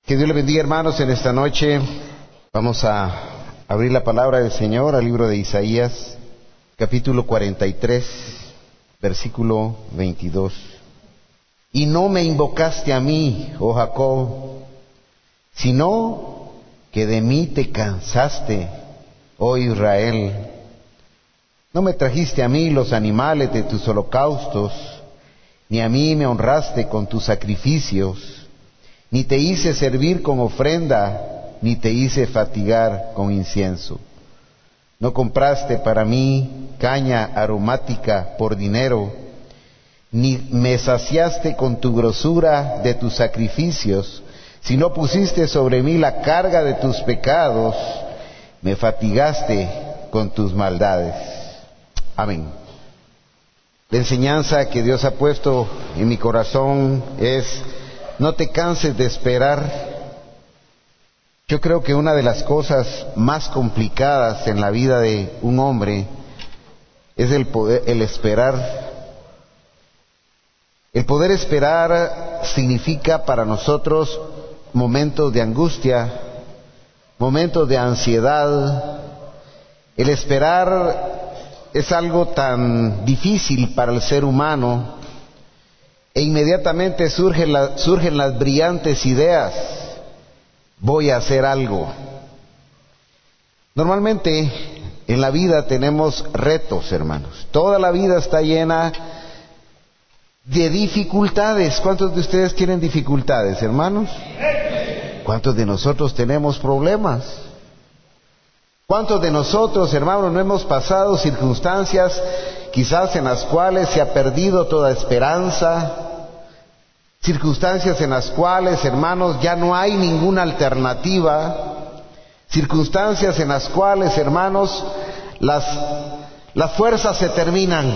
Que Dios le bendiga, hermanos. En esta noche vamos a abrir la palabra del Señor al libro de Isaías, capítulo 43, versículo 22. Y no me invocaste a mí, oh Jacob, sino que de mí te cansaste, oh Israel. No me trajiste a mí los animales de tus holocaustos, ni a mí me honraste con tus sacrificios. Ni te hice servir con ofrenda, ni te hice fatigar con incienso. No compraste para mí caña aromática por dinero, ni me saciaste con tu grosura de tus sacrificios, sino pusiste sobre mí la carga de tus pecados, me fatigaste con tus maldades. Amén. La enseñanza que Dios ha puesto en mi corazón es: no te canses de esperar. Yo creo que una de las cosas más complicadas en la vida de un hombre es el esperar. El poder esperar significa para nosotros momentos de angustia, momentos de ansiedad. El esperar es algo tan difícil para el ser humano. E inmediatamente surgen las brillantes ideas: voy a hacer algo. Normalmente en la vida tenemos retos, hermanos. Toda la vida está llena de dificultades. ¿Cuántos de ustedes tienen dificultades, hermanos? ¿Cuántos de nosotros tenemos problemas? ¿Cuántos de nosotros, hermanos, no hemos pasado circunstancias quizás en las cuales se ha perdido toda esperanza? Circunstancias en las cuales, hermanos, ya no hay ninguna alternativa. Circunstancias en las cuales, hermanos, las fuerzas se terminan.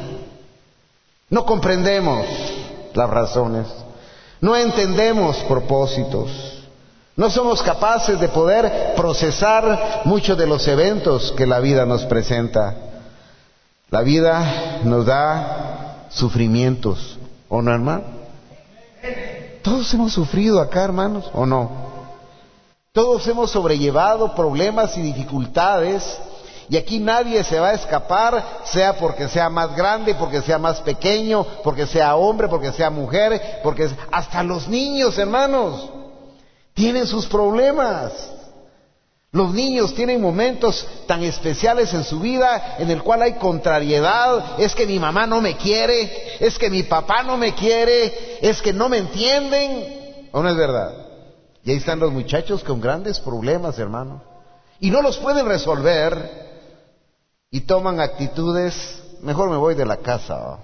No comprendemos las razones. No entendemos propósitos. No somos capaces de poder procesar muchos de los eventos que la vida nos presenta. La vida nos da sufrimientos, ¿o no, hermano? Todos hemos sufrido acá, hermanos, ¿o no? Todos hemos sobrellevado problemas y dificultades, y aquí nadie se va a escapar, sea porque sea más grande, porque sea más pequeño, porque sea hombre, porque sea mujer, porque hasta los niños, hermanos, tienen sus problemas. Los niños tienen momentos tan especiales en su vida en el cual hay contrariedad. Es que mi mamá no me quiere, es que mi papá no me quiere, es que no me entienden. ¿O no es verdad? Y ahí están los muchachos con grandes problemas, hermano, y no los pueden resolver, y toman actitudes: mejor me voy de la casa.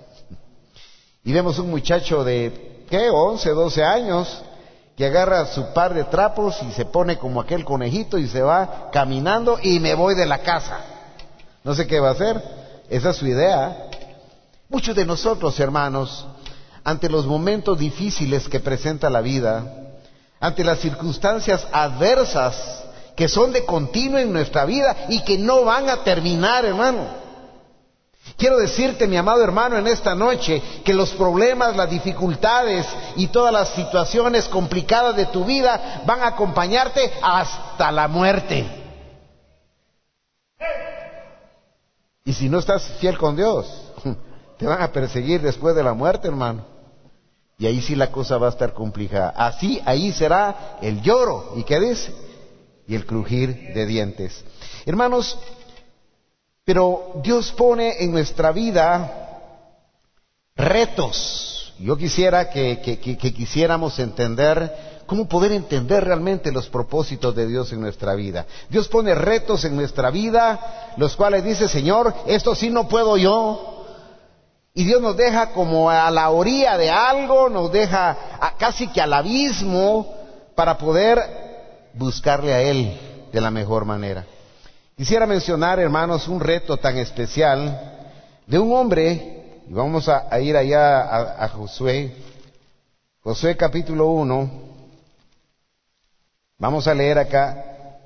Y vemos un muchacho de 11, 12 años que agarra su par de trapos y se pone como aquel conejito y se va caminando: y me voy de la casa. No sé qué va a hacer. Esa es su idea. Muchos de nosotros, hermanos, ante los momentos difíciles que presenta la vida, ante las circunstancias adversas que son de continuo en nuestra vida y que no van a terminar, hermano. Quiero decirte, mi amado hermano, en esta noche, que los problemas, las dificultades y todas las situaciones complicadas de tu vida van a acompañarte hasta la muerte. Y si no estás fiel con Dios, te van a perseguir después de la muerte, hermano. Y ahí sí la cosa va a estar complicada. Ahí será el lloro. ¿Y qué dice? Y el crujir de dientes. Hermanos, pero Dios pone en nuestra vida retos. Yo quisiera que quisiéramos entender cómo poder entender realmente los propósitos de Dios en nuestra vida. Dios pone retos en nuestra vida, los cuales dice: Señor, esto sí no puedo yo. Y Dios nos deja como a la orilla de algo, nos deja casi que al abismo para poder buscarle a Él de la mejor manera. Quisiera mencionar, hermanos, un reto tan especial de un hombre, y vamos a ir allá a Josué. Josué capítulo 1, vamos a leer acá.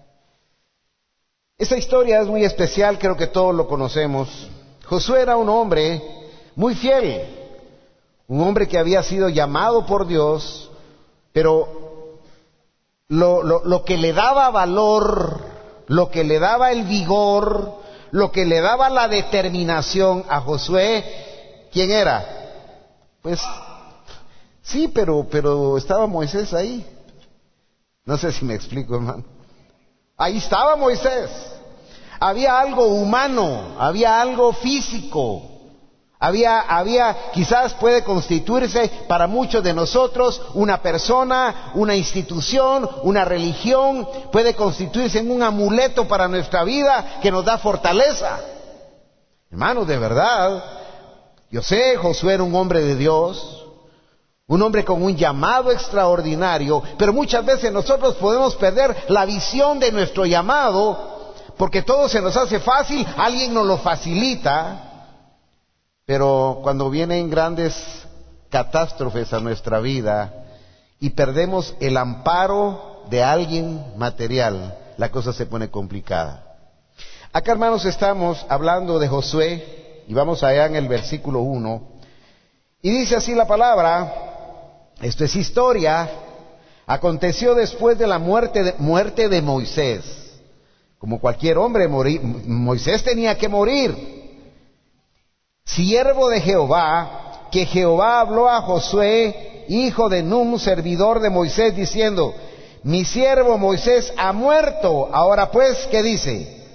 Esta historia es muy especial, creo que todos lo conocemos. Josué era un hombre muy fiel, un hombre que había sido llamado por Dios, pero lo que le daba valor, lo que le daba el vigor, lo que le daba la determinación a Josué, ¿quién era? Pues sí, pero estaba Moisés ahí. No sé si me explico, hermano. Ahí estaba Moisés. Había algo humano, había algo físico. Quizás puede constituirse para muchos de nosotros una persona, una institución, una religión, puede constituirse en un amuleto para nuestra vida que nos da fortaleza. Hermanos, de verdad, yo sé, Josué era un hombre de Dios, un hombre con un llamado extraordinario, pero muchas veces nosotros podemos perder la visión de nuestro llamado, porque todo se nos hace fácil, alguien nos lo facilita. Pero cuando vienen grandes catástrofes a nuestra vida y perdemos el amparo de alguien material, la cosa se pone complicada. Acá, hermanos, estamos hablando de Josué y vamos allá en el versículo 1 y dice así la palabra, esto es historia, aconteció después de la muerte de Moisés. Como cualquier hombre, Moisés tenía que morir. Siervo de Jehová, que Jehová habló a Josué, hijo de Nun, servidor de Moisés, diciendo, mi siervo Moisés ha muerto. Ahora pues, ¿qué dice?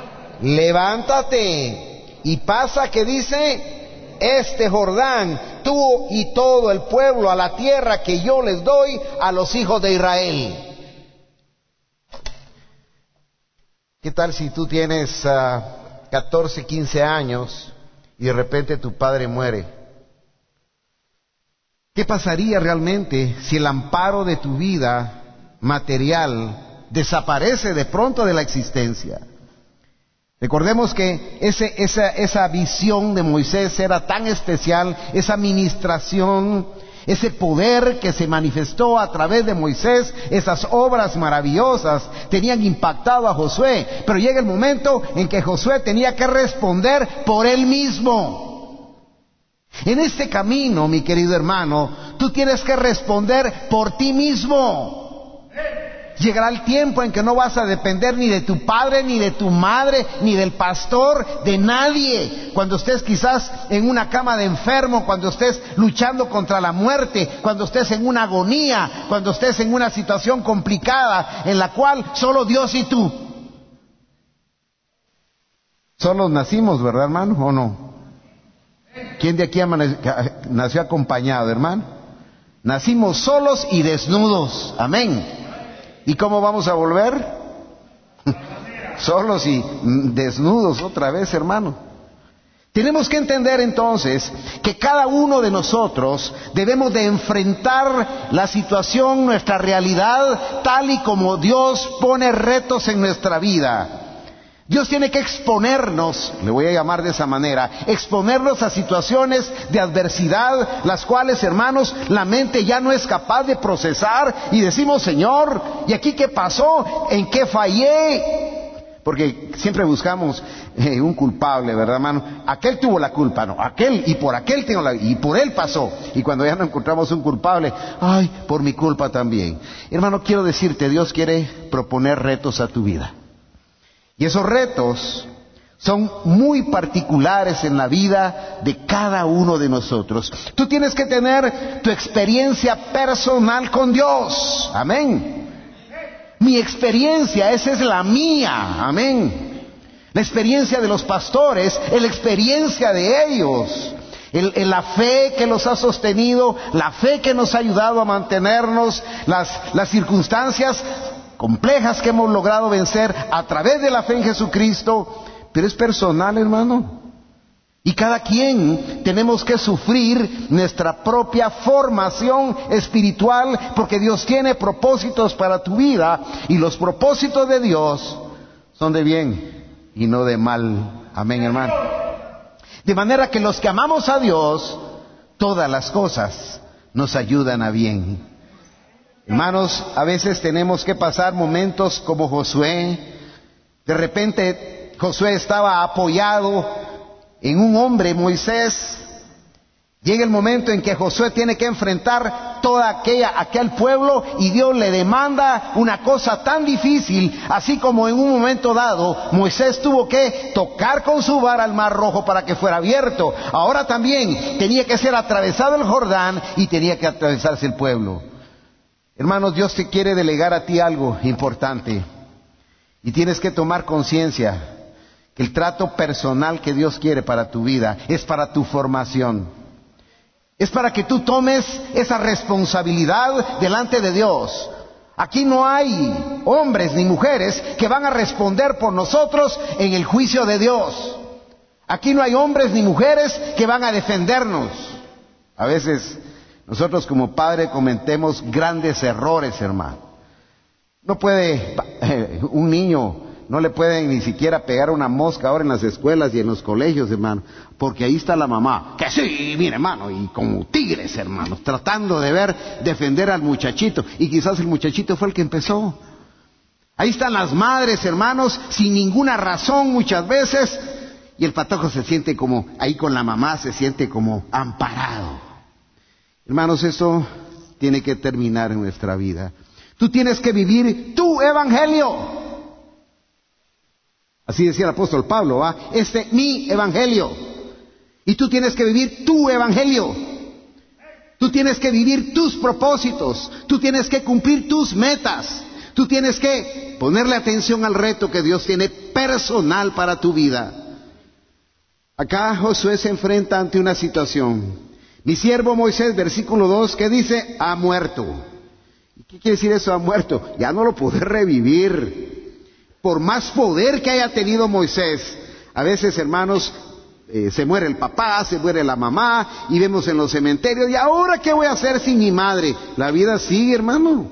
Levántate y pasa, ¿qué dice? Este Jordán, tú y todo el pueblo, a la tierra que yo les doy a los hijos de Israel. ¿Qué tal si tú tienes 14, 15 años y de repente tu padre muere? ¿Qué pasaría realmente si el amparo de tu vida material desaparece de pronto de la existencia? Recordemos que esa visión de Moisés era tan especial, esa ministración, ese poder que se manifestó a través de Moisés, esas obras maravillosas tenían impactado a Josué, pero llega el momento en que Josué tenía que responder por él mismo. En este camino, mi querido hermano, tú tienes que responder por ti mismo. Llegará el tiempo en que no vas a depender ni de tu padre, ni de tu madre, ni del pastor, de nadie. Cuando estés quizás en una cama de enfermo, cuando estés luchando contra la muerte, cuando estés en una agonía, cuando estés en una situación complicada en la cual solo Dios y tú. Solos nacimos, ¿verdad, hermano? ¿O no? ¿Quién de aquí nació acompañado, hermano? Nacimos solos y desnudos. Amén. ¿Y cómo vamos a volver? Solos y desnudos otra vez, hermano. Tenemos que entender entonces que cada uno de nosotros debemos de enfrentar la situación, nuestra realidad, tal y como Dios pone retos en nuestra vida. Dios tiene que exponernos, le voy a llamar de esa manera, exponernos a situaciones de adversidad, las cuales, hermanos, la mente ya no es capaz de procesar y decimos, Señor, ¿y aquí qué pasó? ¿En qué fallé? Porque siempre buscamos un culpable, ¿verdad, hermano? Aquel tuvo la culpa, no, aquel, y por aquel tengo y por él pasó. Y cuando ya no encontramos un culpable, ay, por mi culpa también. Hermano, quiero decirte, Dios quiere proponer retos a tu vida. Y esos retos son muy particulares en la vida de cada uno de nosotros. Tú tienes que tener tu experiencia personal con Dios. Amén. Mi experiencia, esa es la mía. Amén. La experiencia de los pastores es la experiencia de ellos. La fe que los ha sostenido, la fe que nos ha ayudado a mantenernos, las circunstancias complejas que hemos logrado vencer a través de la fe en Jesucristo, pero es personal, hermano. Y cada quien tenemos que sufrir nuestra propia formación espiritual, porque Dios tiene propósitos para tu vida, y los propósitos de Dios son de bien y no de mal. Amén, hermano. De manera que los que amamos a Dios, todas las cosas nos ayudan a bien. Hermanos, a veces tenemos que pasar momentos como Josué. De repente Josué estaba apoyado en un hombre, Moisés, Llega el momento en que Josué tiene que enfrentar aquel pueblo, y Dios le demanda una cosa tan difícil, así como en un momento dado Moisés tuvo que tocar con su vara el mar Rojo para que fuera abierto. Ahora también tenía que ser atravesado el Jordán y tenía que atravesarse el pueblo. Hermanos, Dios te quiere delegar a ti algo importante, y tienes que tomar conciencia que el trato personal que Dios quiere para tu vida es para tu formación. Es para que tú tomes esa responsabilidad delante de Dios. Aquí no hay hombres ni mujeres que van a responder por nosotros en el juicio de Dios. Aquí no hay hombres ni mujeres que van a defendernos. A veces nosotros como padres cometemos grandes errores, hermano. No puede un niño, no le pueden ni siquiera pegar una mosca ahora en las escuelas y en los colegios, hermano, porque ahí está la mamá, que sí, mire, hermano, y como tigres, hermanos, tratando de defender al muchachito, y quizás el muchachito fue el que empezó. Ahí están las madres, hermanos, sin ninguna razón muchas veces, y el patojo se siente como, ahí con la mamá se siente como amparado. Hermanos, eso tiene que terminar en nuestra vida. Tú tienes que vivir tu evangelio. Así decía el apóstol Pablo, mi evangelio. Y tú tienes que vivir tu evangelio. Tú tienes que vivir tus propósitos. Tú tienes que cumplir tus metas. Tú tienes que ponerle atención al reto que Dios tiene personal para tu vida. Acá Josué se enfrenta ante una situación. Mi siervo Moisés, versículo 2, que dice, ha muerto. ¿Qué quiere decir eso, ha muerto? Ya no lo podré revivir. Por más poder que haya tenido Moisés, a veces, hermanos, se muere el papá, se muere la mamá, y vemos en los cementerios, ¿y ahora qué voy a hacer sin mi madre? La vida sigue, hermano.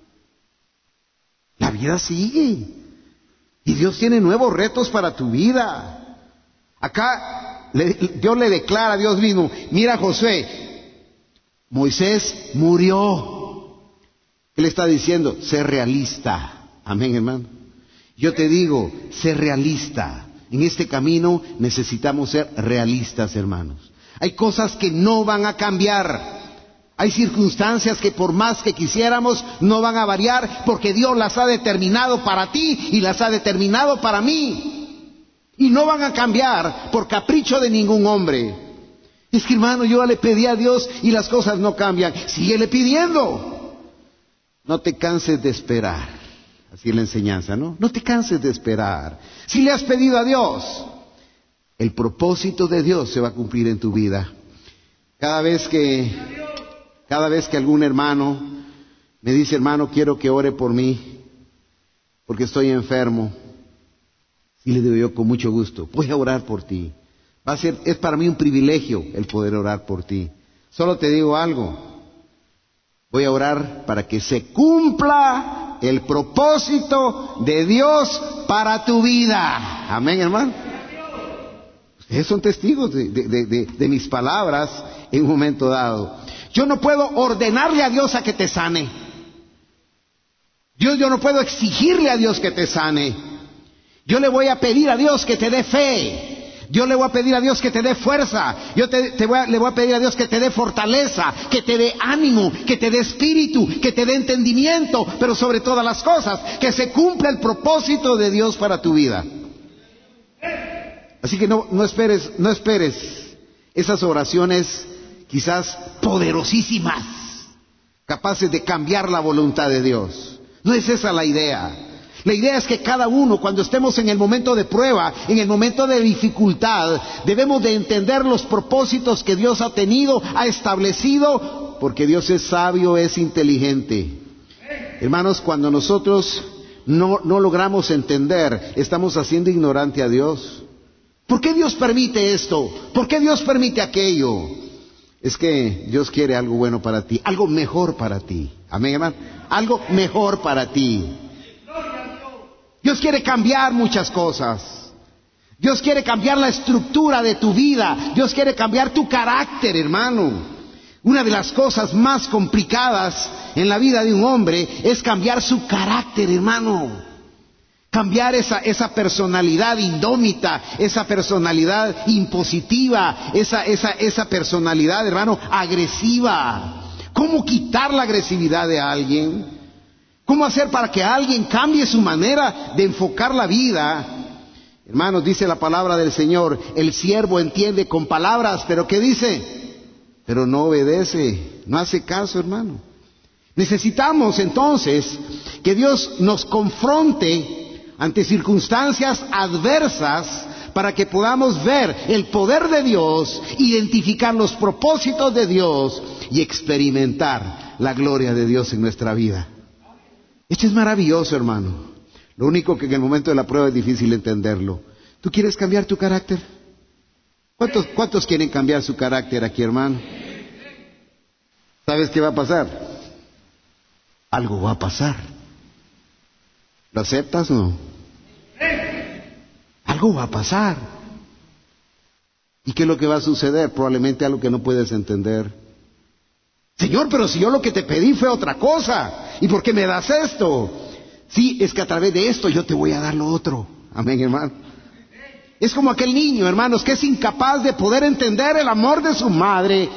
La vida sigue. Y Dios tiene nuevos retos para tu vida. Acá Dios le declara a Dios mismo, mira Josué, Moisés murió. ¿Qué le está diciendo? Sé realista. Amén, hermano. Yo te digo, sé realista. En este camino necesitamos ser realistas, hermanos. Hay cosas que no van a cambiar. Hay circunstancias que por más que quisiéramos no van a variar, porque Dios las ha determinado para ti y las ha determinado para mí. Y no van a cambiar por capricho de ningún hombre. Es que, hermano, yo le pedí a Dios y las cosas no cambian. Síguele pidiendo. No te canses de esperar. Así es la enseñanza, ¿no? No te canses de esperar. Si le has pedido a Dios, el propósito de Dios se va a cumplir en tu vida. Cada vez que algún hermano me dice, hermano, quiero que ore por mí, porque estoy enfermo, y le digo yo con mucho gusto, voy a orar por ti. Es para mí un privilegio el poder orar por ti. Solo te digo algo, voy a orar para que se cumpla el propósito de Dios para tu vida. Amén, hermano. Ustedes son testigos de mis palabras en un momento dado. Yo no puedo ordenarle a Dios a que te sane. Yo no puedo exigirle a Dios que te sane. Yo le voy a pedir a Dios que te dé fe. Yo le voy a pedir a Dios que te dé fuerza. Le voy a pedir a Dios que te dé fortaleza, que te dé ánimo, que te dé espíritu, que te dé entendimiento, pero sobre todas las cosas, que se cumpla el propósito de Dios para tu vida. Así que no esperes esas oraciones quizás poderosísimas, capaces de cambiar la voluntad de Dios. No es esa la idea. La idea es que cada uno, cuando estemos en el momento de prueba, en el momento de dificultad, debemos de entender los propósitos que Dios ha tenido, ha establecido, porque Dios es sabio, es inteligente. Hermanos, cuando nosotros no logramos entender, estamos haciendo ignorante a Dios. ¿Por qué Dios permite esto? ¿Por qué Dios permite aquello? Es que Dios quiere algo bueno para ti, algo mejor para ti. Amén, hermano. Algo mejor para ti. Dios quiere cambiar muchas cosas. Dios quiere cambiar la estructura de tu vida. Dios quiere cambiar tu carácter, hermano. Una de las cosas más complicadas en la vida de un hombre es cambiar su carácter, hermano. Cambiar esa personalidad indómita, esa personalidad impositiva, esa personalidad, hermano, agresiva. ¿Cómo quitar la agresividad de alguien? ¿Cómo hacer para que alguien cambie su manera de enfocar la vida? Hermanos, dice la palabra del Señor, el siervo entiende con palabras, pero ¿qué dice? Pero no obedece, no hace caso, hermano. Necesitamos entonces que Dios nos confronte ante circunstancias adversas para que podamos ver el poder de Dios, identificar los propósitos de Dios y experimentar la gloria de Dios en nuestra vida. Esto es maravilloso, hermano. Lo único que en el momento de la prueba es difícil entenderlo. ¿Tú quieres cambiar tu carácter? ¿Cuántos quieren cambiar su carácter aquí, hermano? ¿Sabes qué va a pasar? Algo va a pasar. ¿Lo aceptas o no? Algo va a pasar. ¿Y qué es lo que va a suceder? Probablemente algo que no puedes entender. Señor, pero si yo lo que te pedí fue otra cosa, ¿y por qué me das esto? Sí, es que a través de esto yo te voy a dar lo otro. Amén, hermano. Es como aquel niño, hermanos, que es incapaz de poder entender el amor de su madre.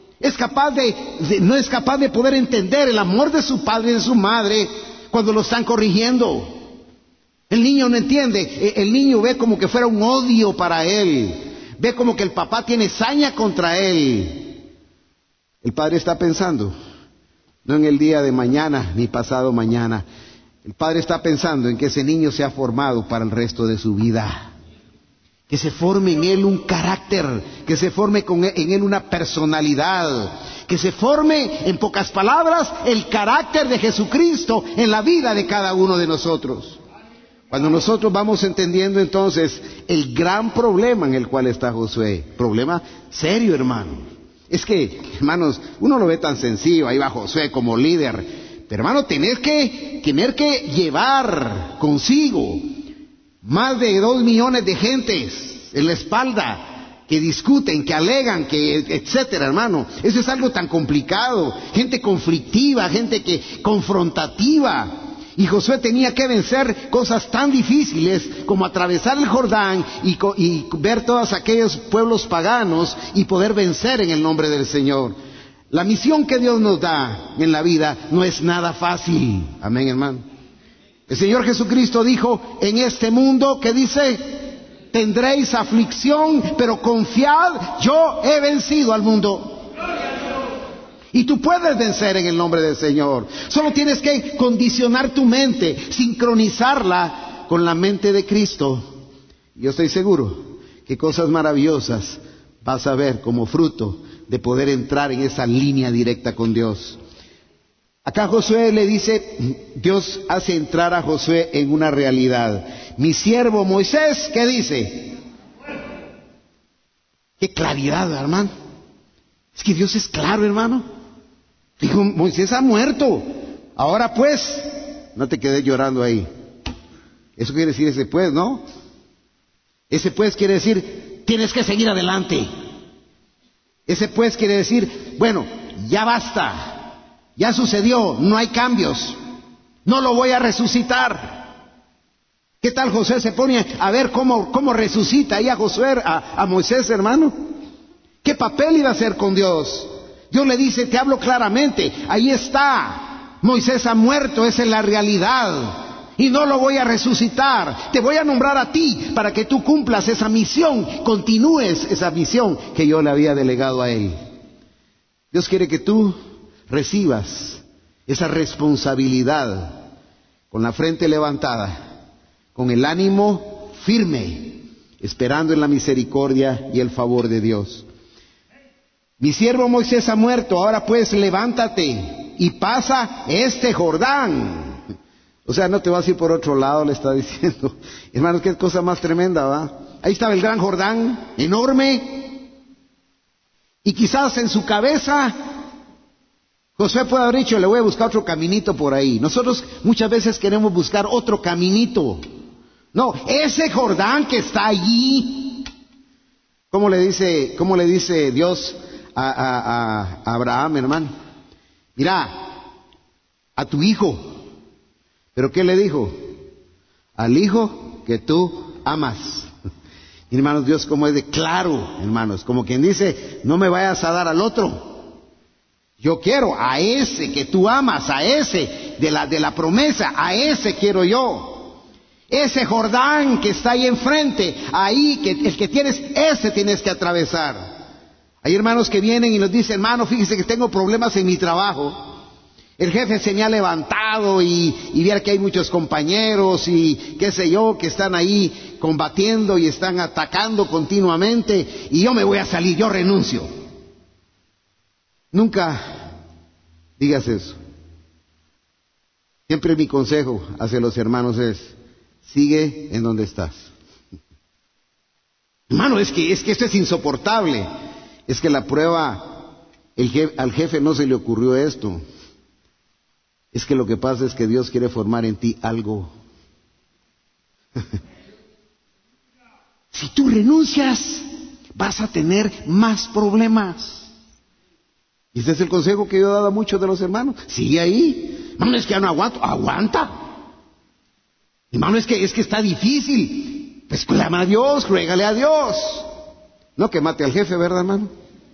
No es capaz de poder entender el amor de su padre y de su madre cuando lo están corrigiendo. El niño no entiende, el niño ve como que fuera un odio para él, ve como que el papá tiene saña contra él. El padre está pensando, no en el día de mañana ni pasado mañana, el padre está pensando en que ese niño sea formado para el resto de su vida, que se forme en él un carácter, que se forme en él una personalidad, que se forme, en pocas palabras, el carácter de Jesucristo en la vida de cada uno de nosotros. Cuando nosotros vamos entendiendo entonces el gran problema en el cual está Josué, problema serio, hermano. Es que, hermanos, uno lo ve tan sencillo, ahí va Josué como líder, pero hermano, tener que llevar consigo más de 2 millones de gentes en la espalda, que discuten, que alegan, que etcétera, hermano. Eso es algo tan complicado, gente conflictiva, gente confrontativa. Y Josué tenía que vencer cosas tan difíciles como atravesar el Jordán y ver todos aquellos pueblos paganos y poder vencer en el nombre del Señor. La misión que Dios nos da en la vida no es nada fácil. Amén, hermano. El Señor Jesucristo dijo, en este mundo, ¿qué dice? Tendréis aflicción, pero confiad, yo he vencido al mundo. Y tú puedes vencer en el nombre del Señor. Solo tienes que condicionar tu mente, sincronizarla con la mente de Cristo. Yo estoy seguro que cosas maravillosas vas a ver como fruto de poder entrar en esa línea directa con Dios. Acá Josué le dice, Dios hace entrar a Josué en una realidad. Mi siervo Moisés, ¿qué dice? Qué claridad, hermano. Es que Dios es claro, hermano. Dijo, Moisés ha muerto. Ahora pues, no te quedes llorando ahí. Eso quiere decir ese pues, ¿no? Ese pues quiere decir, tienes que seguir adelante. Ese pues quiere decir, bueno, ya basta. Ya sucedió, no hay cambios. No lo voy a resucitar. ¿Qué tal José se pone a ver cómo resucita ahí a Josué, a Moisés, hermano? ¿Qué papel iba a hacer con Dios? Dios le dice, te hablo claramente, ahí está, Moisés ha muerto, esa es la realidad, y no lo voy a resucitar, te voy a nombrar a ti para que tú cumplas esa misión, continúes esa misión que yo le había delegado a él. Dios quiere que tú recibas esa responsabilidad con la frente levantada, con el ánimo firme, esperando en la misericordia y el favor de Dios. Mi siervo Moisés ha muerto, ahora pues levántate y pasa este Jordán. O sea, no te vas a ir por otro lado, le está diciendo. Hermanos, qué cosa más tremenda, ¿va? Ahí estaba el gran Jordán, enorme. Y quizás en su cabeza, Josué puede haber dicho, le voy a buscar otro caminito por ahí. Nosotros muchas veces queremos buscar otro caminito. No, ese Jordán que está allí. ¿Cómo le dice Dios a Abraham, hermano? Mira, a tu hijo. ¿Pero qué le dijo? al hijo que tú amas. Y hermanos, Dios como es de claro, hermanos, como quien dice, no me vayas a dar al otro. Yo quiero a ese que tú amas, a ese de la promesa, a ese quiero yo. Ese Jordán que está ahí enfrente, ahí que el que tienes, ese tienes que atravesar. Hay hermanos que vienen y nos dicen, hermano, fíjese que tengo problemas en mi trabajo. El jefe se me ha levantado y viera que hay muchos compañeros y qué sé yo, que están ahí combatiendo y están atacando continuamente y yo me voy a salir, yo renuncio. Nunca digas eso. Siempre mi consejo hacia los hermanos es, sigue en donde estás. Hermano, es que esto es insoportable. Es que la prueba, al jefe no se le ocurrió esto. Es que lo que pasa es que Dios quiere formar en ti algo. Si tú renuncias, vas a tener más problemas. Y este es el consejo que yo he dado a muchos de los hermanos. Sigue ahí. Hermano, es que ya no aguanto. Aguanta. Hermano, es que está difícil. Pues clama a Dios, ruégale a Dios. No que mate al jefe, ¿verdad, hermano?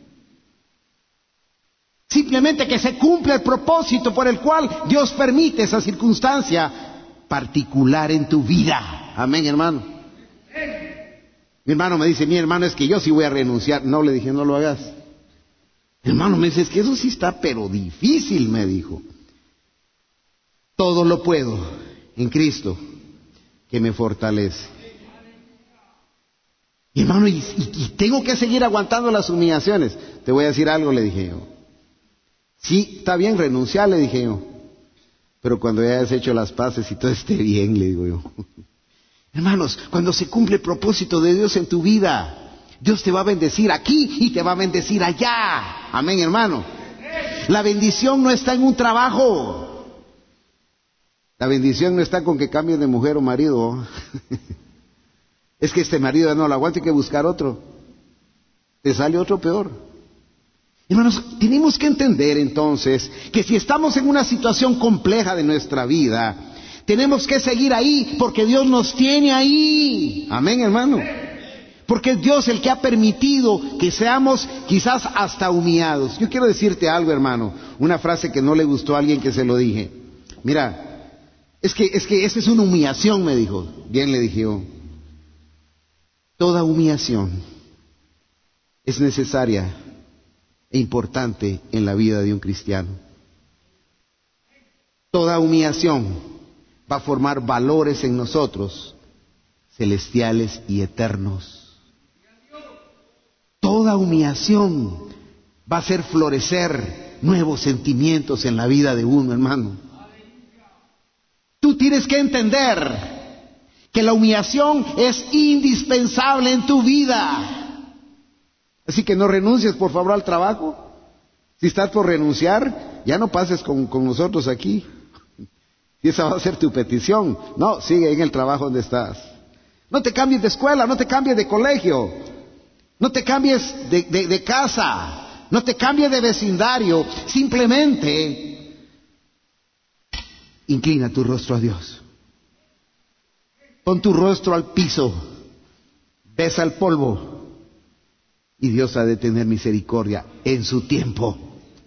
Simplemente que se cumpla el propósito por el cual Dios permite esa circunstancia particular en tu vida. Amén, hermano. Mi hermano me dice, mi hermano, es que yo sí voy a renunciar. No, le dije, no lo hagas. Mi hermano me dice, es que eso sí está pero difícil, me dijo. Todo lo puedo en Cristo que me fortalece. Mi hermano, y tengo que seguir aguantando las humillaciones. Te voy a decir algo, le dije yo. Sí, está bien renunciar, le dije yo. Pero cuando ya hayas hecho las paces y todo esté bien, le digo yo. Hermanos, cuando se cumple el propósito de Dios en tu vida, Dios te va a bendecir aquí y te va a bendecir allá. Amén, hermano. La bendición no está en un trabajo. La bendición no está con que cambies de mujer o marido. Es que este marido no lo aguanta, hay que buscar otro. Te sale otro peor. Hermanos, tenemos que entender entonces que si estamos en una situación compleja de nuestra vida, tenemos que seguir ahí porque Dios nos tiene ahí. Amén, hermano. Porque es Dios el que ha permitido que seamos quizás hasta humillados. Yo quiero decirte algo, hermano, una frase que no le gustó a alguien que se lo dije. Mira, es que esa es una humillación, me dijo. Bien, le dije yo. Toda humillación es necesaria e importante en la vida de un cristiano. Toda humillación va a formar valores en nosotros, celestiales y eternos. Toda humillación va a hacer florecer nuevos sentimientos en la vida de uno, hermano. Tú tienes que entender que la humillación es indispensable en tu vida. Así que no renuncies, por favor, al trabajo. Si estás por renunciar, ya no pases con nosotros aquí. Y esa va a ser tu petición. No, sigue en el trabajo donde estás. No te cambies de escuela, no te cambies de colegio. No te cambies de casa. No te cambies de vecindario. Simplemente inclina tu rostro a Dios. Pon tu rostro al piso. Besa el polvo. Y Dios ha de tener misericordia en su tiempo.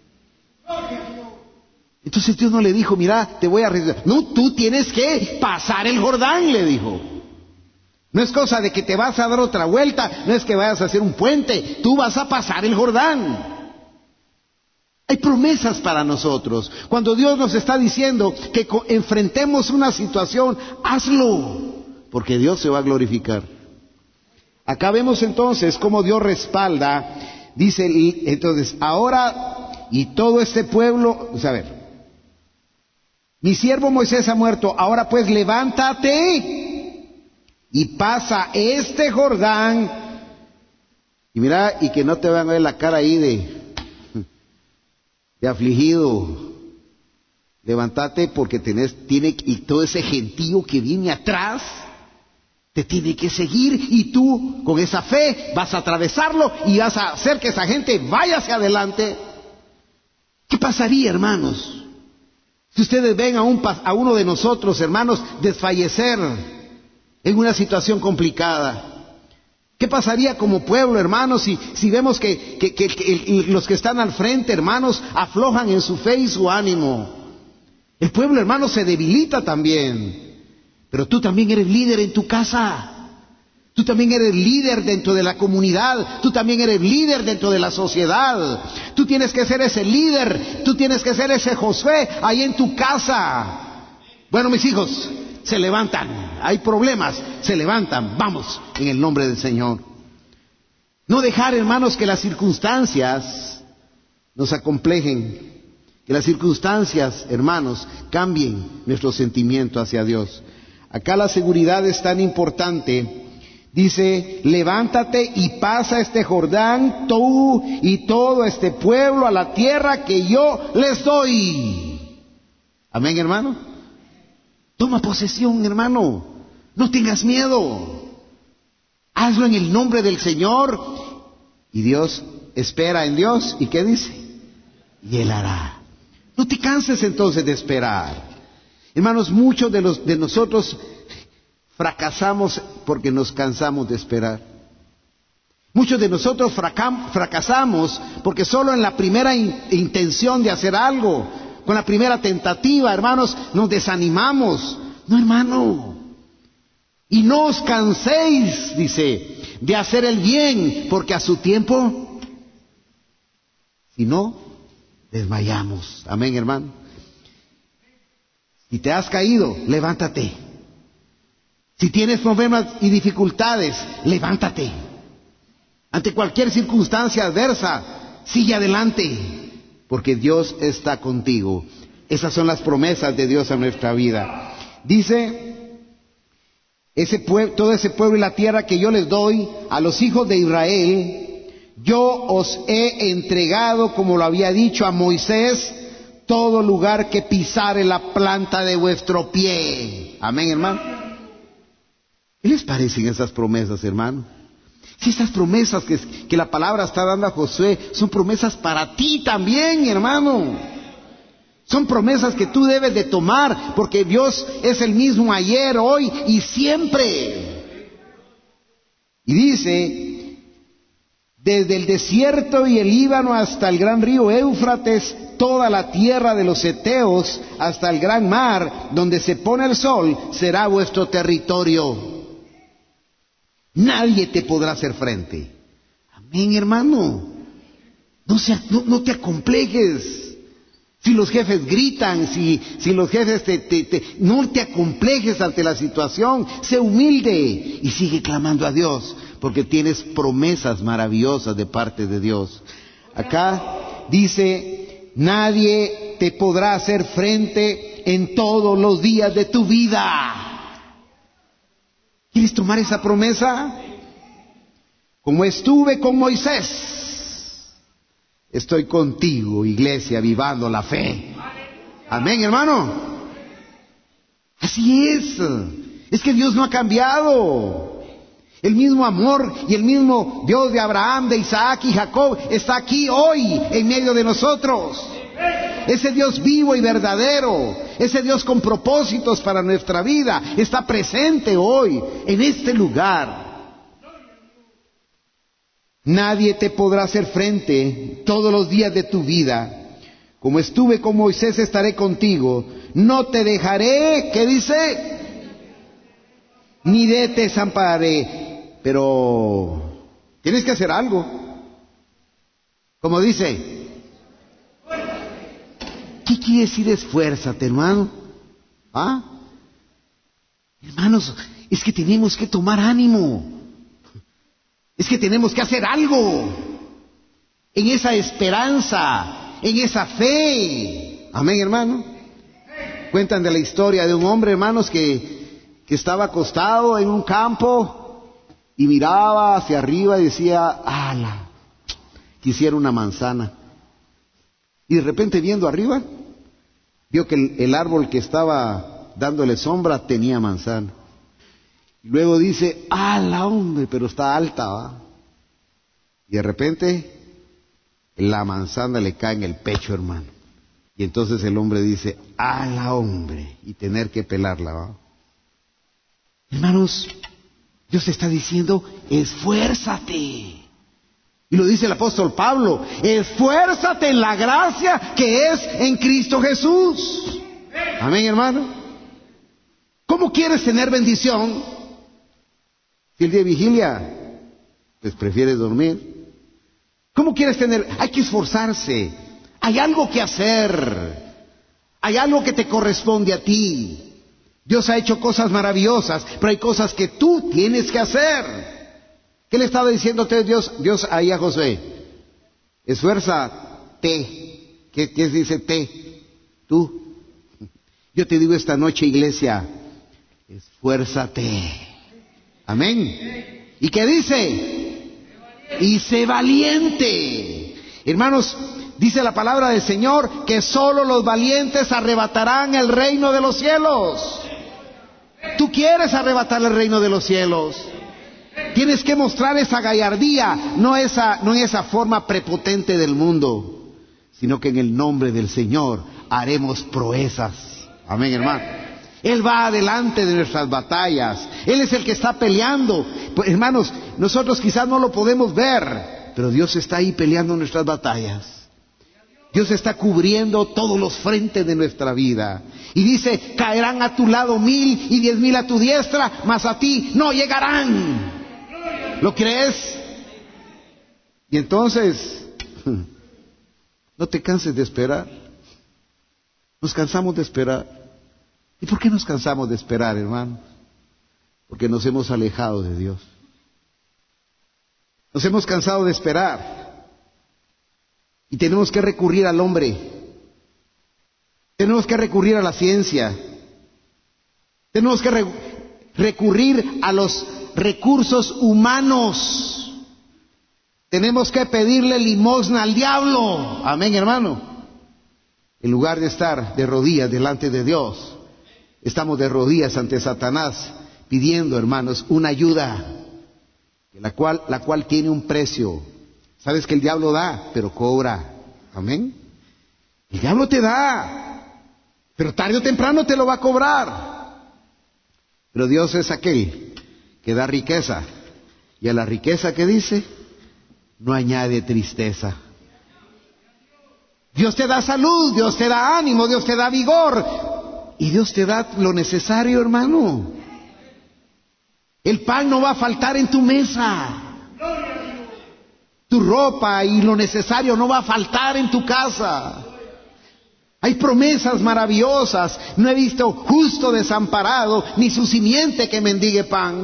Entonces Dios no le dijo, mira, te voy a resucitar. No, tú tienes que pasar el Jordán, le dijo. No es cosa de que te vas a dar otra vuelta, no es que vayas a hacer un puente, tú vas a pasar el Jordán. Hay promesas para nosotros. Cuando Dios nos está diciendo que enfrentemos una situación, hazlo, porque Dios se va a glorificar. Acá vemos entonces cómo Dios respalda, dice entonces, ahora y todo este pueblo, a ver, mi siervo Moisés ha muerto, ahora pues levántate y pasa este Jordán, y mira, y que no te van a ver la cara ahí de afligido. Levántate porque tiene y todo ese gentío que viene atrás te tiene que seguir, y tú con esa fe vas a atravesarlo y vas a hacer que esa gente vaya hacia adelante. ¿Qué pasaría, hermanos, si ustedes ven a uno de nosotros, hermanos, desfallecer en una situación complicada. ¿Qué pasaría como pueblo, hermanos, si vemos que los que están al frente, hermanos, aflojan en su fe y su ánimo? El pueblo, hermanos, se debilita también. Pero tú también eres líder en tu casa. Tú también eres líder dentro de la comunidad. Tú también eres líder dentro de la sociedad. Tú tienes que ser ese líder. Tú tienes que ser ese Josué ahí en tu casa. Bueno, mis hijos, se levantan. Hay problemas, se levantan. Vamos, en el nombre del Señor. No dejar, hermanos, que las circunstancias nos acomplejen. Que las circunstancias, hermanos, cambien nuestro sentimiento hacia Dios. Acá la seguridad es tan importante. Dice, levántate y pasa este Jordán, tú y todo este pueblo, a la tierra que yo les doy. Amén, hermano. Toma posesión, hermano. No tengas miedo. Hazlo en el nombre del Señor. Y Dios espera en Dios. ¿Y qué dice? Y Él hará. No te canses entonces de esperar. Hermanos, muchos de nosotros fracasamos porque nos cansamos de esperar. Muchos de nosotros fracasamos porque solo en la primera intención de hacer algo, con la primera tentativa, hermanos, nos desanimamos. No, hermano. Y no os canséis, dice, de hacer el bien, porque a su tiempo, si no, desmayamos. Amén, hermano. Si te has caído, levántate. Si tienes problemas y dificultades, levántate. Ante cualquier circunstancia adversa, sigue adelante, porque Dios está contigo. Esas son las promesas de Dios a nuestra vida. Dice, todo ese pueblo y la tierra que yo les doy a los hijos de Israel, yo os he entregado, como lo había dicho a Moisés, todo lugar que pisare la planta de vuestro pie. Amén, hermano. ¿Qué les parecen esas promesas, hermano? Si estas promesas que la palabra está dando a Josué son promesas para ti también, hermano. Son promesas que tú debes de tomar, porque Dios es el mismo ayer, hoy y siempre. Y dice, desde el desierto y el Líbano hasta el gran río Éufrates, toda la tierra de los heteos hasta el gran mar, donde se pone el sol, será vuestro territorio. Nadie te podrá hacer frente. Amén, hermano. No te acomplejes. Si los jefes gritan, si los jefes no te acomplejes ante la situación. Sé humilde y sigue clamando a Dios, porque tienes promesas maravillosas de parte de Dios. Acá dice, nadie te podrá hacer frente en todos los días de tu vida. ¿Quieres tomar esa promesa? Como estuve con Moisés, estoy contigo, iglesia, avivando la fe. Amén, hermano. Así es. Es que Dios no ha cambiado. El mismo amor y el mismo Dios de Abraham, de Isaac y Jacob está aquí hoy en medio de nosotros. Ese Dios vivo y verdadero, ese Dios con propósitos para nuestra vida, está presente hoy en este lugar. Nadie te podrá hacer frente todos los días de tu vida. Como estuve con Moisés, estaré contigo. No te dejaré, ¿qué dice? Ni te desampararé. Pero tienes que hacer algo. Como dice, ¿qué quiere decir esfuérzate, hermano? ¿Ah? Hermanos, es que tenemos que tomar ánimo. Es que tenemos que hacer algo en esa esperanza, en esa fe. Amén, hermano. Cuentan de la historia de un hombre, hermanos, que estaba acostado en un campo y miraba hacia arriba y decía, ¡ala! Quisiera una manzana. Y de repente, viendo arriba, vio que el árbol que estaba dándole sombra tenía manzana. Luego dice, ¡ala, hombre! Pero está alta, ¿va? Y de repente, la manzana le cae en el pecho, hermano. Y entonces el hombre dice, ¡ala, hombre! Y tener que pelarla, ¿va? Hermanos, Dios está diciendo, esfuérzate. Y lo dice el apóstol Pablo, esfuérzate en la gracia que es en Cristo Jesús. Amén, hermano. ¿Cómo quieres tener bendición si el día de vigilia pues prefieres dormir? ¿Cómo quieres tener? Hay que esforzarse. Hay algo que hacer. Hay algo que te corresponde a ti. Dios ha hecho cosas maravillosas, pero hay cosas que tú tienes que hacer. ¿Qué le estaba diciendo Dios ahí a Josué? Esfuérzate. ¿Qué dice te? Tú. Yo te digo esta noche, iglesia, esfuérzate. Amén. ¿Y qué dice? Y sé valiente. Hermanos, dice la palabra del Señor que solo los valientes arrebatarán el reino de los cielos. Tú quieres arrebatar el reino de los cielos. Tienes que mostrar esa gallardía, no en esa forma prepotente del mundo, sino que en el nombre del Señor haremos proezas. Amén, hermano. Él va adelante de nuestras batallas. Él es el que está peleando. Pues, hermanos, nosotros quizás no lo podemos ver, pero Dios está ahí peleando nuestras batallas. Dios está cubriendo todos los frentes de nuestra vida. Y dice, caerán a tu lado 1000 y 10,000 a tu diestra, mas a ti no llegarán. ¿Lo crees? Y entonces, no te canses de esperar. Nos cansamos de esperar. ¿Y por qué nos cansamos de esperar, hermano? Porque nos hemos alejado de Dios. Nos hemos cansado de esperar. Y tenemos que recurrir al hombre. Tenemos que recurrir a la ciencia. Tenemos que recurrir a los recursos humanos. Tenemos que pedirle limosna al diablo. Amén, hermano. En lugar de estar de rodillas delante de Dios, estamos de rodillas ante Satanás, pidiendo, hermanos, una ayuda, la cual tiene un precio. Sabes que el diablo da, pero cobra. Amén. El diablo te da, pero tarde o temprano te lo va a cobrar. Pero Dios es aquel que da riqueza. Y a la riqueza, ¿qué dice? No añade tristeza. Dios te da salud, Dios te da ánimo, Dios te da vigor. Y Dios te da lo necesario, hermano. El pan no va a faltar en tu mesa. Tu ropa y lo necesario no va a faltar en tu casa. Hay promesas maravillosas. No he visto justo desamparado, ni su simiente que mendigue pan.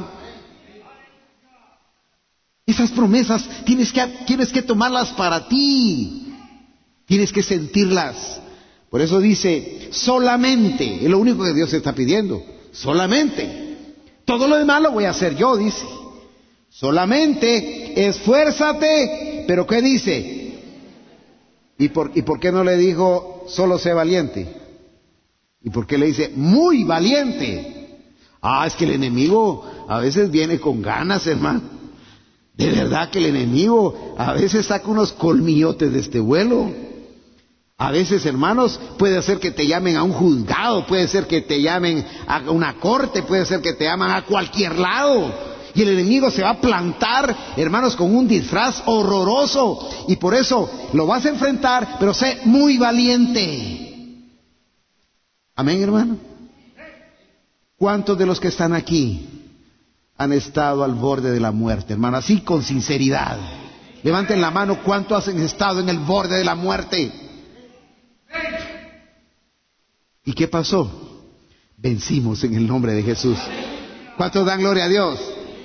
Esas promesas tienes que tomarlas para ti. Tienes que sentirlas. Por eso dice, solamente, es lo único que Dios está pidiendo. Solamente. Todo lo demás lo voy a hacer yo, dice. Solamente esfuérzate, pero ¿qué dice? ¿Y por qué no le dijo solo sé valiente? ¿Y por qué le dice muy valiente? Es que el enemigo a veces viene con ganas, hermano. De verdad que el enemigo a veces saca unos colmillotes de este vuelo. A veces, hermanos, puede ser que te llamen a un juzgado, puede ser que te llamen a una corte, puede ser que te llamen a cualquier lado. Y el enemigo se va a plantar, hermanos, con un disfraz horroroso. Y por eso lo vas a enfrentar, pero sé muy valiente. Amén, hermano. ¿Cuántos de los que están aquí han estado al borde de la muerte, hermano? Así con sinceridad. Levanten la mano, ¿cuántos han estado en el borde de la muerte? ¿Y qué pasó? Vencimos en el nombre de Jesús. ¿Cuántos dan gloria a Dios?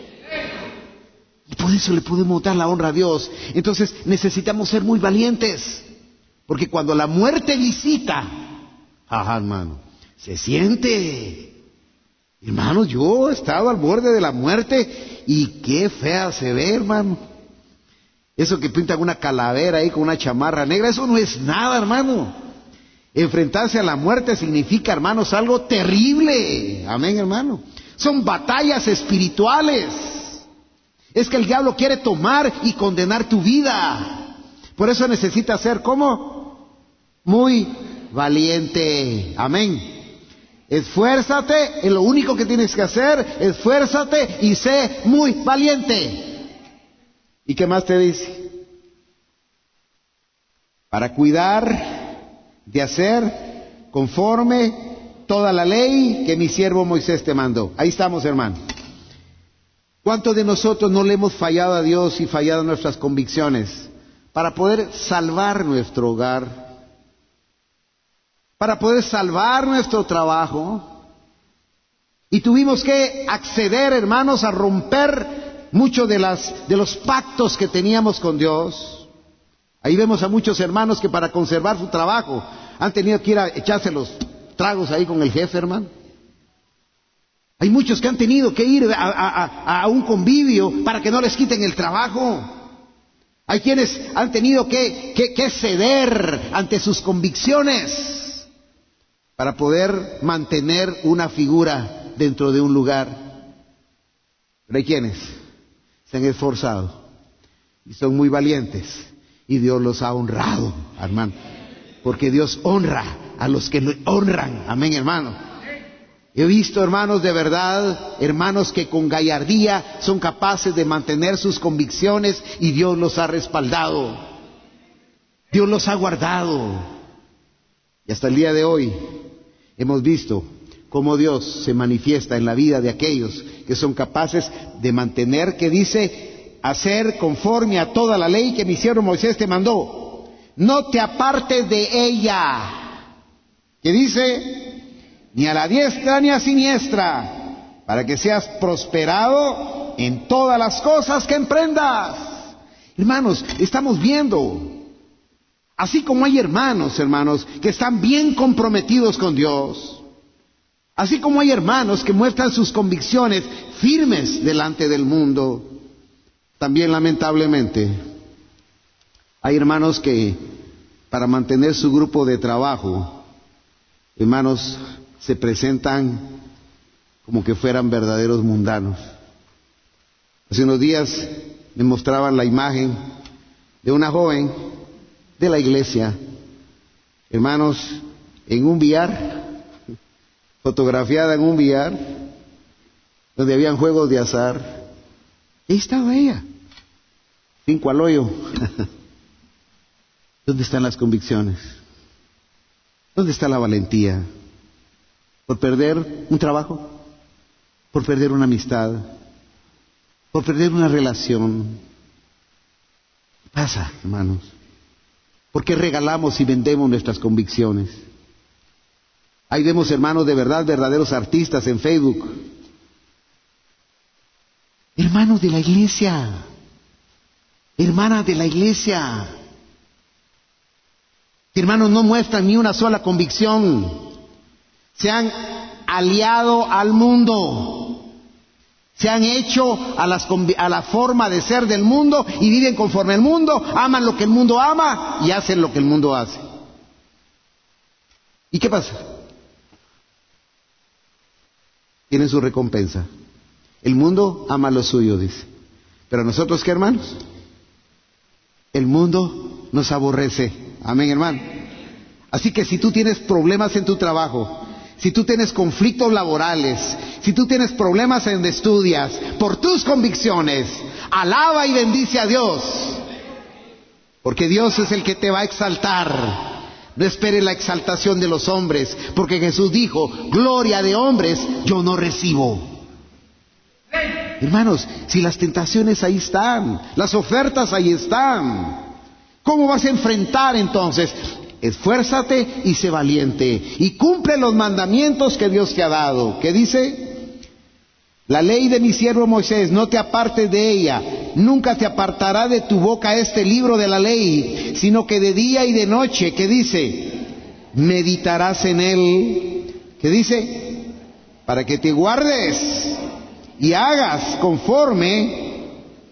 Y por eso le podemos dar la honra a Dios. Entonces necesitamos ser muy valientes. Porque cuando la muerte visita, hermano, se siente. Hermano, yo he estado al borde de la muerte y qué fea se ve, hermano. Eso que pintan una calavera ahí con una chamarra negra, eso no es nada, hermano. Enfrentarse a la muerte significa, hermanos, algo terrible. Amén, hermano. Son batallas espirituales. Es que el diablo quiere tomar y condenar tu vida. Por eso necesita ser, ¿cómo? Muy valiente. Amén. Esfuérzate, es lo único que tienes que hacer, esfuérzate y sé muy valiente. ¿Y qué más te dice? Para cuidar de hacer conforme toda la ley que mi siervo Moisés te mandó. Ahí estamos, hermano. ¿Cuántos de nosotros no le hemos fallado a Dios y fallado a nuestras convicciones para poder salvar nuestro hogar? Para poder salvar nuestro trabajo. Y tuvimos que acceder, hermanos, a romper muchos de los pactos que teníamos con Dios. Ahí vemos a muchos hermanos que para conservar su trabajo han tenido que ir a echarse los tragos ahí con el jefe, hermano. Hay muchos que han tenido que ir a un convivio para que no les quiten el trabajo. Hay quienes han tenido que ceder ante sus convicciones para poder mantener una figura dentro de un lugar. Pero hay quienes se han esforzado y son muy valientes y Dios los ha honrado, hermano, porque Dios honra a los que le honran. Amén, hermano. He visto hermanos de verdad, hermanos que con gallardía son capaces de mantener sus convicciones y Dios los ha respaldado, Dios los ha guardado. Y hasta el día de hoy hemos visto cómo Dios se manifiesta en la vida de aquellos que son capaces de mantener, que dice, hacer conforme a toda la ley que mi siervo Moisés te mandó. No te apartes de ella, que dice, ni a la diestra ni a siniestra, para que seas prosperado en todas las cosas que emprendas. Hermanos, estamos viendo, así como hay hermanos, que están bien comprometidos con Dios, así como hay hermanos que muestran sus convicciones firmes delante del mundo, también lamentablemente hay hermanos que para mantener su grupo de trabajo, hermanos, se presentan como que fueran verdaderos mundanos. Hace unos días me mostraban la imagen de una joven de la iglesia, hermanos, en un billar, fotografiada en un billar, donde habían juegos de azar. Ahí estaba ella, 5 al hoyo. ¿Dónde están las convicciones? ¿Dónde está la valentía? ¿Por perder un trabajo? ¿Por perder una amistad? ¿Por perder una relación? ¿Qué pasa, hermanos? ¿Por qué regalamos y vendemos nuestras convicciones? Ahí vemos hermanos de verdad, verdaderos artistas en Facebook. Hermanos de la iglesia, hermanas de la iglesia, hermanos, no muestran ni una sola convicción. Se han aliado al mundo, se han hecho a la forma de ser del mundo y viven conforme al mundo, aman lo que el mundo ama y hacen lo que el mundo hace. ¿Y qué pasa? Tienen su recompensa. El mundo ama lo suyo, dice. Pero nosotros, ¿qué, hermanos? El mundo nos aborrece. Amén, hermano. Así que si tú tienes problemas en tu trabajo, si tú tienes conflictos laborales, si tú tienes problemas en donde estudias, por tus convicciones, alaba y bendice a Dios, porque Dios es el que te va a exaltar. No esperes la exaltación de los hombres, porque Jesús dijo, gloria de hombres yo no recibo. Hermanos, si las tentaciones ahí están, las ofertas ahí están, ¿cómo vas a enfrentar entonces? Esfuérzate y sé valiente y cumple los mandamientos que Dios te ha dado. ¿Qué dice? La ley de mi siervo Moisés, no te apartes de ella, nunca te apartará de tu boca este libro de la ley, sino que de día y de noche, ¿qué dice? Meditarás en él. ¿Qué dice? Para que te guardes y hagas conforme.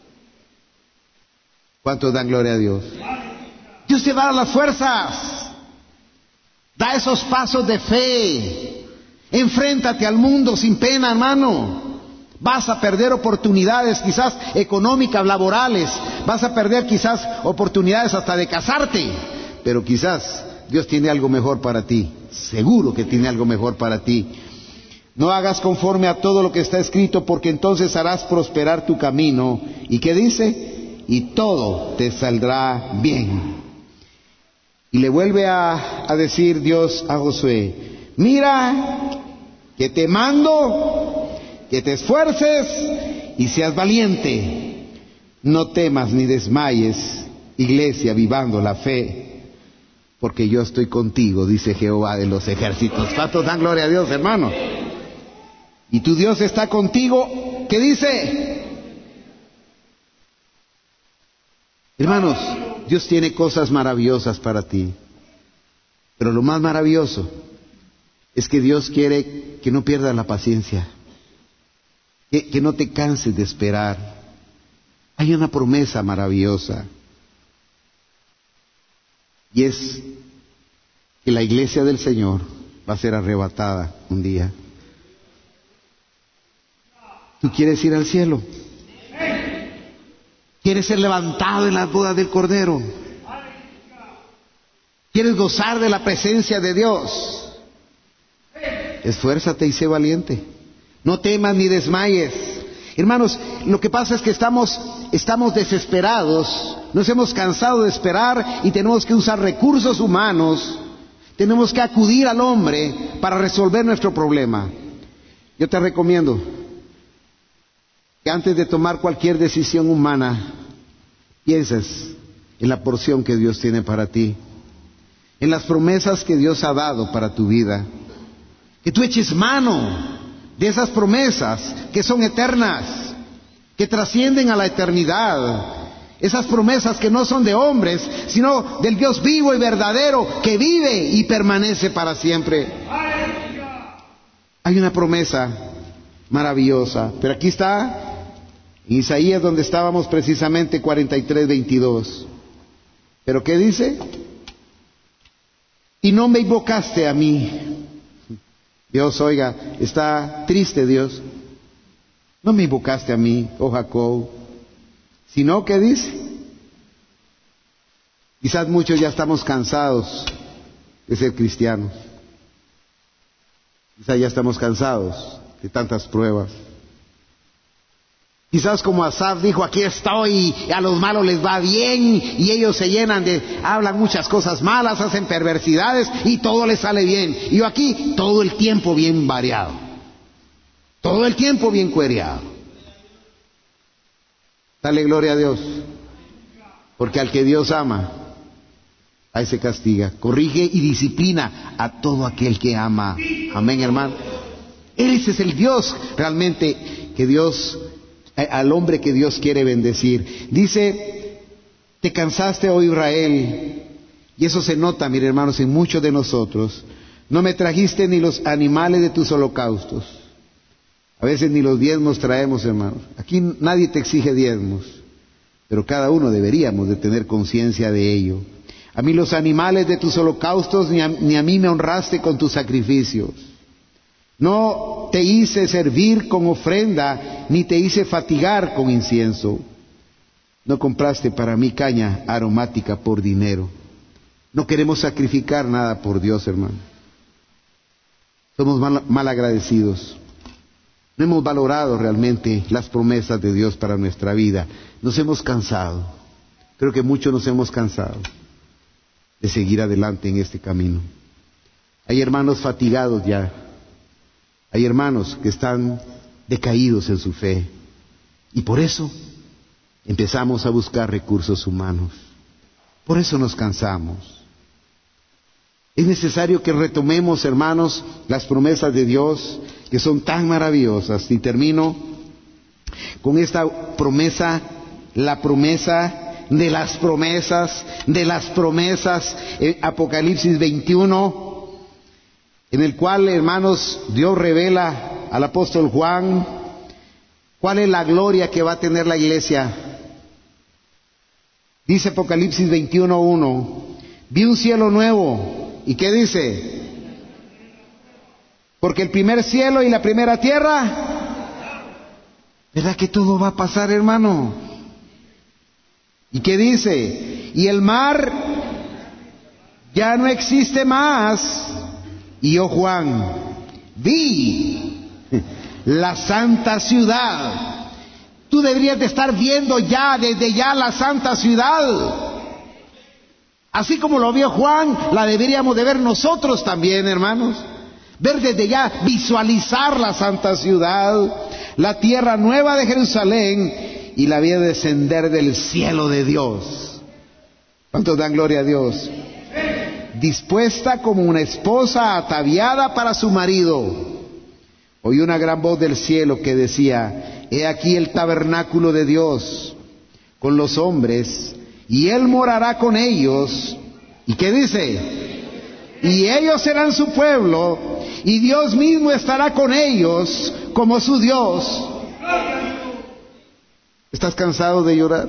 ¿Cuántos dan gloria a Dios? Dios te va a dar las fuerzas. Da esos pasos de fe. Enfréntate al mundo sin pena, hermano. Vas a perder oportunidades quizás económicas, laborales. Vas a perder quizás oportunidades hasta de casarte. Pero quizás Dios tiene algo mejor para ti. Seguro que tiene algo mejor para ti. No hagas conforme a todo lo que está escrito, porque entonces harás prosperar tu camino. ¿Y qué dice? Y todo te saldrá bien. Y le vuelve a decir Dios a Josué: mira que te mando que te esfuerces y seas valiente. No temas ni desmayes, iglesia, vivando la fe, porque yo estoy contigo, dice Jehová de los ejércitos. ¿Cuántos dan gloria a Dios, hermano? Y tu Dios está contigo. ¿Qué dice? Hermanos, Dios tiene cosas maravillosas para ti. Pero lo más maravilloso es que Dios quiere que no pierdas la paciencia, que no te canses de esperar. Hay una promesa maravillosa, y es que la iglesia del Señor va a ser arrebatada un día. ¿Tú quieres ir al cielo? ¿Quieres ser levantado en las bodas del Cordero? ¿Quieres gozar de la presencia de Dios? Esfuérzate y sé valiente. No temas ni desmayes. Hermanos, lo que pasa es que estamos desesperados, nos hemos cansado de esperar y tenemos que usar recursos humanos, tenemos que acudir al hombre para resolver nuestro problema. Yo te recomiendo que antes de tomar cualquier decisión humana, pienses en la porción que Dios tiene para ti, en las promesas que Dios ha dado para tu vida, que tú eches mano de esas promesas que son eternas, que trascienden a la eternidad, esas promesas que no son de hombres, sino del Dios vivo y verdadero, que vive y permanece para siempre. Hay una promesa maravillosa, pero aquí está en Isaías, donde estábamos precisamente, 43:22. ¿Pero qué dice? Y no me invocaste a mí. Dios, oiga, está triste Dios. No me invocaste a mí, oh Jacob. Sino, ¿qué dice? Quizás muchos ya estamos cansados de ser cristianos. Quizás ya estamos cansados de tantas pruebas. Quizás como Asaf dijo: aquí estoy, y a los malos les va bien, y ellos se llenan hablan muchas cosas malas, hacen perversidades, y todo les sale bien. Y yo aquí, todo el tiempo bien variado, todo el tiempo bien cuereado. Dale gloria a Dios, porque al que Dios ama, a ese castiga, corrige y disciplina a todo aquel que ama. Amén, hermano. Ese es el Dios realmente que Dios, al hombre que Dios quiere bendecir. Dice: te cansaste, oh Israel, y eso se nota, mire hermanos, en muchos de nosotros. No me trajiste ni los animales de tus holocaustos. A veces ni los diezmos traemos, hermanos. Aquí nadie te exige diezmos, pero cada uno deberíamos de tener conciencia de ello. A mí los animales de tus holocaustos, ni a mí me honraste con tus sacrificios. No te hice servir con ofrenda, ni te hice fatigar con incienso. No compraste para mí caña aromática por dinero. No queremos sacrificar nada por Dios, hermano. Somos mal agradecidos. No hemos valorado realmente las promesas de Dios para nuestra vida. Nos hemos cansado. Creo que muchos nos hemos cansado de seguir adelante en este camino. Hay hermanos fatigados ya. Hay hermanos que están decaídos en su fe. Y por eso empezamos a buscar recursos humanos. Por eso nos cansamos. Es necesario que retomemos, hermanos, las promesas de Dios, que son tan maravillosas. Y termino con esta promesa, la promesa de las promesas, en Apocalipsis 21, en el cual, hermanos, Dios revela al apóstol Juan cuál es la gloria que va a tener la iglesia. Dice Apocalipsis 21:1: vi un cielo nuevo. ¿Y qué dice? Porque el primer cielo y la primera tierra, ¿verdad que todo va a pasar, hermano? ¿Y qué dice? Y el mar ya no existe más. Y yo, Juan, vi la santa ciudad. Tú deberías de estar viendo ya, desde ya, la santa ciudad. Así como lo vio Juan, la deberíamos de ver nosotros también, hermanos. Ver desde ya, visualizar la santa ciudad, la tierra nueva de Jerusalén y la vida descender del cielo de Dios. ¿Cuántos dan gloria a Dios? Dispuesta como una esposa ataviada para su marido. Oí una gran voz del cielo que decía: he aquí el tabernáculo de Dios con los hombres, y Él morará con ellos. ¿Y qué dice? Y ellos serán su pueblo, y Dios mismo estará con ellos como su Dios. ¿Estás cansado de llorar?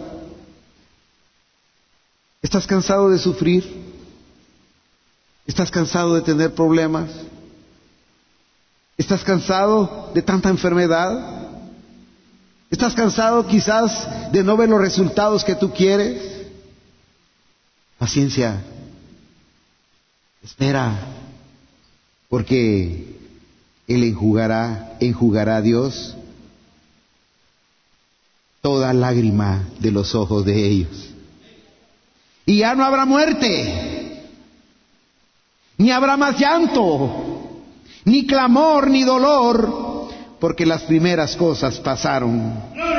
¿Estás cansado de sufrir? ¿Estás cansado de tener problemas? ¿Estás cansado de tanta enfermedad? ¿Estás cansado quizás de no ver los resultados que tú quieres? Paciencia. Espera. Porque Él enjugará a Dios toda lágrima de los ojos de ellos. Y ya no habrá muerte, ni habrá más llanto, ni clamor, ni dolor, porque las primeras cosas pasaron.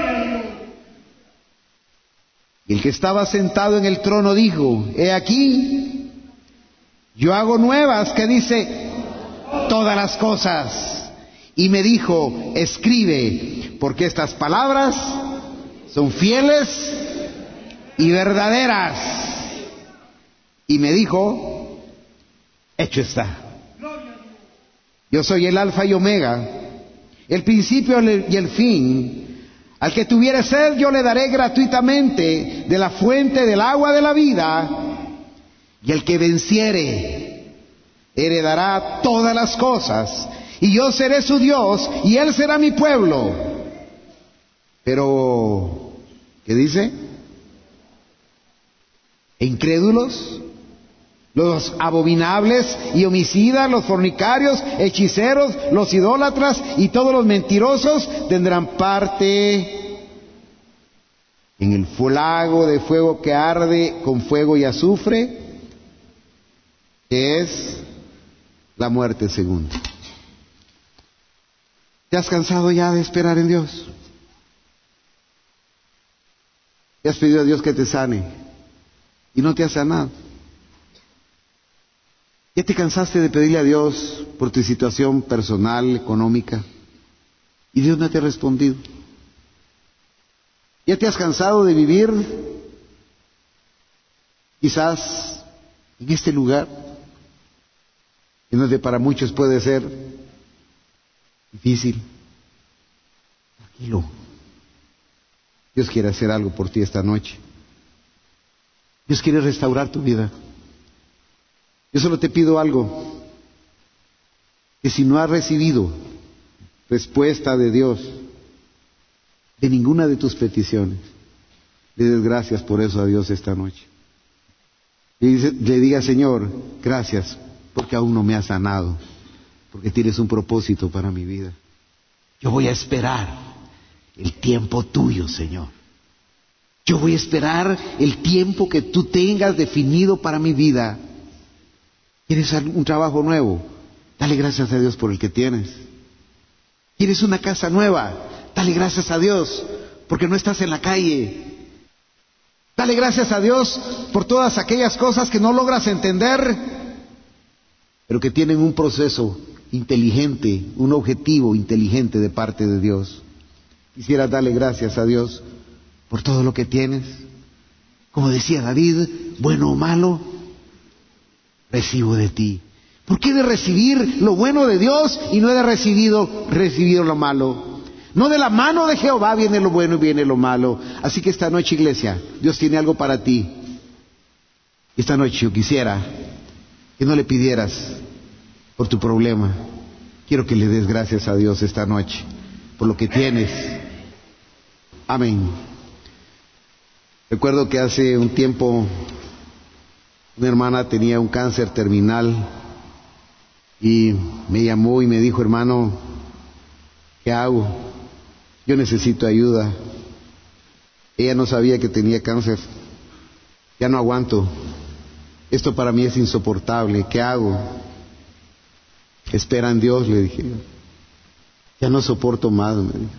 Y el que estaba sentado en el trono dijo: he aquí, yo hago nuevas, que dice, todas las cosas. Y me dijo: escribe, porque estas palabras son fieles y verdaderas. Y me dijo: hecho está. Yo soy el Alfa y Omega, el principio y el fin. Al que tuviere sed, yo le daré gratuitamente de la fuente del agua de la vida. Y el que venciere, heredará todas las cosas. Y yo seré su Dios, y él será mi pueblo. Pero, ¿qué dice? Incrédulos, los abominables y homicidas, los fornicarios, hechiceros, los idólatras y todos los mentirosos tendrán parte en el lago de fuego que arde con fuego y azufre, que es la muerte segunda. ¿Te has cansado ya de esperar en Dios? ¿Te has pedido a Dios que te sane y no te ha sanado? ¿Ya te cansaste de pedirle a Dios por tu situación personal, económica? Y Dios no te ha respondido. ¿Ya te has cansado de vivir quizás en este lugar, en donde para muchos puede ser difícil? Tranquilo. Dios quiere hacer algo por ti esta noche. Dios quiere restaurar tu vida. Yo solo te pido algo, que si no has recibido respuesta de Dios de ninguna de tus peticiones, le des gracias por eso a Dios esta noche. Y le diga: Señor, gracias porque aún no me has sanado, porque tienes un propósito para mi vida. Yo voy a esperar el tiempo tuyo, Señor. Yo voy a esperar el tiempo que tú tengas definido para mi vida. ¿Quieres un trabajo nuevo? Dale gracias a Dios por el que tienes. ¿Quieres una casa nueva? Dale gracias a Dios porque no estás en la calle. Dale gracias a Dios por todas aquellas cosas que no logras entender, pero que tienen un proceso inteligente, un objetivo inteligente de parte de Dios. Quisiera darle gracias a Dios por todo lo que tienes. Como decía David, bueno o malo, recibo de ti. ¿Por qué he de recibir lo bueno de Dios y no he de recibido lo malo? No de la mano de Jehová viene lo bueno y viene lo malo. Así que esta noche, iglesia, Dios tiene algo para ti. Esta noche yo quisiera que no le pidieras por tu problema. Quiero que le des gracias a Dios esta noche por lo que tienes. Amén. Recuerdo que hace un tiempo una hermana tenía un cáncer terminal y me llamó y me dijo: hermano, ¿Qué hago? Yo necesito ayuda. Ella no sabía que tenía cáncer. Ya no aguanto. Esto para mí es insoportable. ¿Qué hago? Espera en Dios, le dije. Ya no soporto más, me dijo.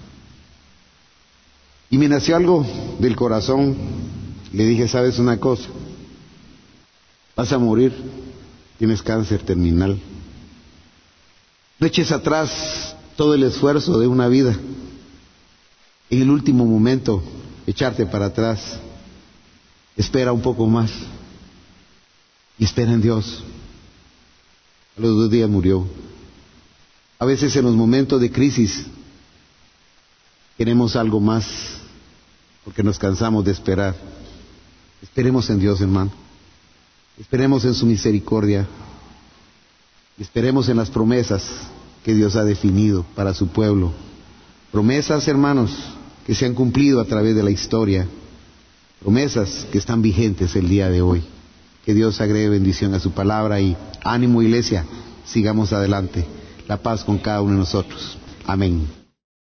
Y me nació algo del corazón. Le dije, ¿sabes una cosa? Vas a morir. Tienes cáncer terminal. No eches atrás todo el esfuerzo de una vida. En el último momento, echarte para atrás. Espera un poco más. Y espera en Dios. A los 2 días murió. A veces en los momentos de crisis queremos algo más porque nos cansamos de esperar. Esperemos en Dios, hermano. Esperemos en su misericordia. Esperemos en las promesas que Dios ha definido para su pueblo. Promesas, hermanos, que se han cumplido a través de la historia. Promesas que están vigentes el día de hoy. Que Dios agregue bendición a su palabra y ánimo, iglesia, sigamos adelante. La paz con cada uno de nosotros. Amén.